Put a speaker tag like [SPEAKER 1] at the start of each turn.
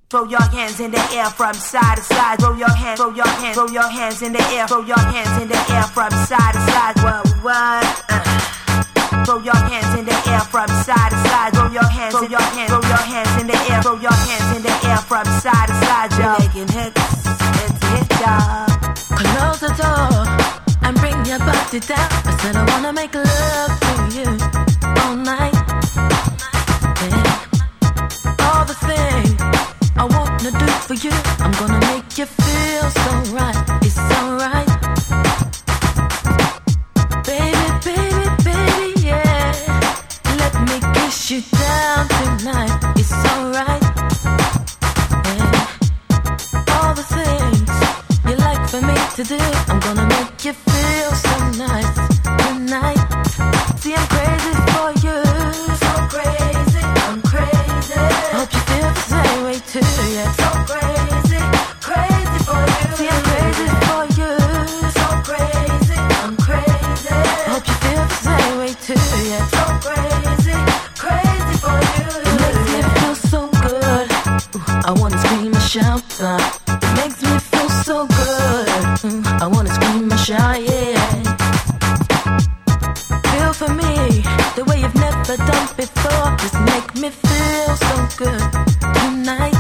[SPEAKER 1] Throw your hands in the air from side to side. Throw your hands in the air. Throw your hands in the air from side to side. What? Throw your hands in the air from side to side. Throw your hands in the air. Throw your hands in the air from side to side. You're making hits. It's a hit job.
[SPEAKER 2] Close the door and bring your body down. I said I wanna make love to you all night. Yeah. All the things I wanna do for you, I'm gonna make you feel so right. It's alright. Baby, baby, baby, yeah. Let me kiss you down tonight. It's alright. Yeah. All the things you like for me to do, I'm gonna make you feel so nice tonight. See, I'm crazy for you. So crazy, I'm crazy. Hope you feel the same way too, yeah. So crazy, crazy for you. See, I'm crazy for you. So crazy, I'm crazy. Hope you feel the same way too, yeah. So crazy, crazy for you. It makes me feel so good. Ooh, I wanna scream and shout. It makes me feel so good. I wanna scream and shout, yeah. Feel for me the way you've never done before. Just make me feel so good tonight.